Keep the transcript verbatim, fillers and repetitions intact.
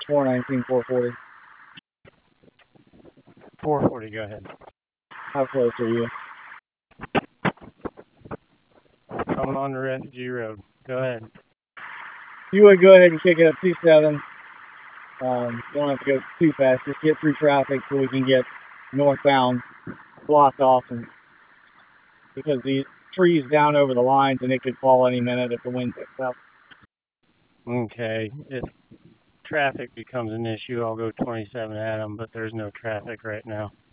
four nineteen, four forty. four forty, go ahead. How close are you? Coming on the Refugee Road. Go ahead. You would go ahead and kick it up two seven. Um, don't have to go too fast. Just get through traffic so we can get northbound blocked off, and because the trees down over the lines and it could fall any minute if the wind picks up. Okay. If traffic becomes an issue, I'll go twenty-seven Adam, but there's no traffic right now.